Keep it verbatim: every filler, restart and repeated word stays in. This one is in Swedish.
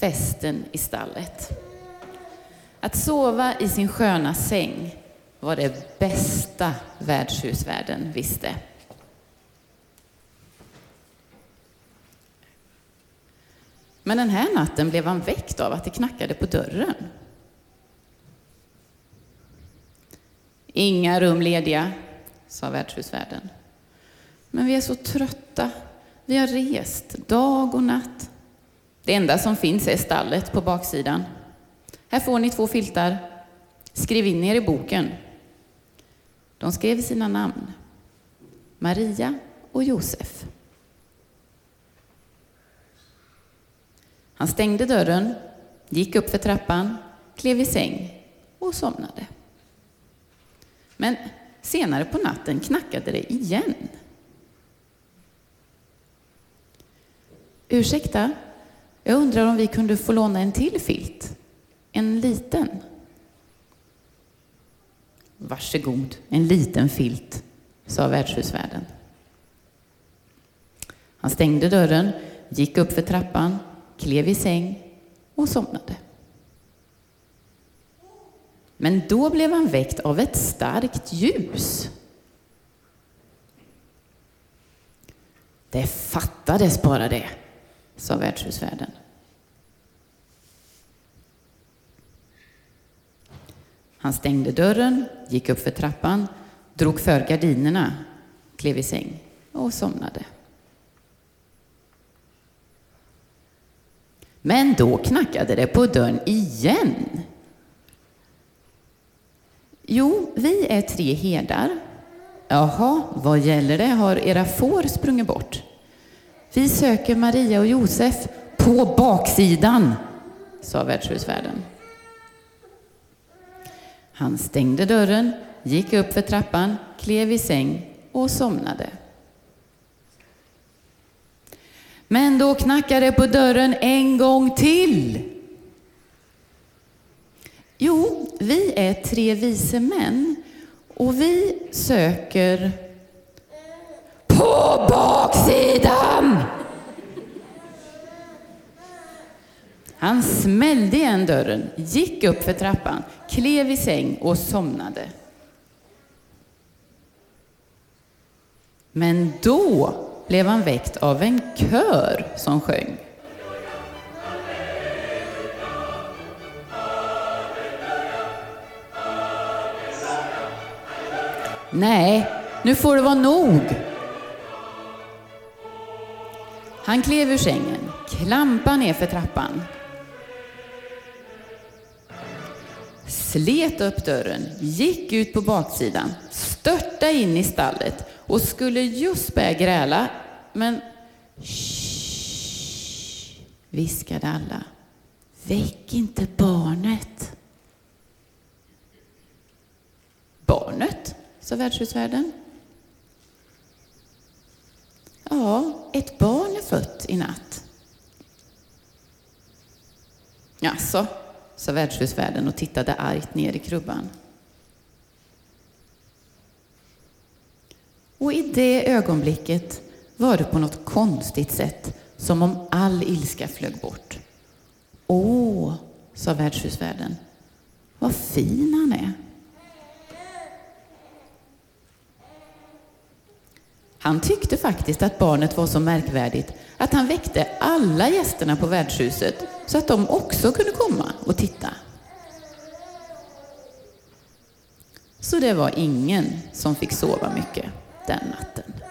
festen i stallet. Att sova i sin sköna säng var det bästa värdshusvärden visste. Men den här natten blev han väckt av att det knackade på dörren. Inga rum lediga, sa värdshusvärden. Men vi är så trötta. Vi har rest dag och natt. Det enda som finns är stallet på baksidan. Här får ni två filtar. Skriv in er i boken. De skrev sina namn. Maria och Josef. Han stängde dörren, gick upp för trappan, klev i säng och somnade. Men senare på natten knackade det igen. Ursäkta, jag undrar om vi kunde få låna en till filt. En liten. Varsågod, en liten filt, sa värdshusvärden. Han stängde dörren, gick upp för trappan, klev i säng och somnade. Men då blev han väckt av ett starkt ljus. Det fattades bara det, sa värdshusvärden. Han stängde dörren, gick upp för trappan, drog för gardinerna, klev i säng och somnade. Men då knackade det på dörren igen. Jo, vi är tre herdar. Jaha, vad gäller det? Har era får sprungit bort? Vi söker Maria och Josef på baksidan, sa värdshusvärden. Han stängde dörren, gick upp för trappan, klev i säng och somnade. Men då knackade på dörren en gång till. Jo, vi är tre vise män och vi söker på baksidan. Han smällde igen dörren, gick upp för trappan, klev i säng och somnade. Men då blev han väckt av en kör som sjöng. Nej, nu får det vara nog. Han klev ur sängen, klampade ner för trappan, slet upp dörren, gick ut på baksidan, störtade in i stallet och skulle just börja gräla, men shh, viskade alla. Väck inte barnet. Barnet, sa värdshusvärden. Ja, ett barn är fött i natt. Jaså, sa värdshusvärden och tittade argt ner i krubban. Och i det ögonblicket var det på något konstigt sätt som om all ilska flög bort. Åh, sa värdshusvärden, vad fin han är. Han tyckte faktiskt att barnet var så märkvärdigt att han väckte alla gästerna på värdshuset så att de också kunde komma och titta. Så det var ingen som fick sova mycket den natten.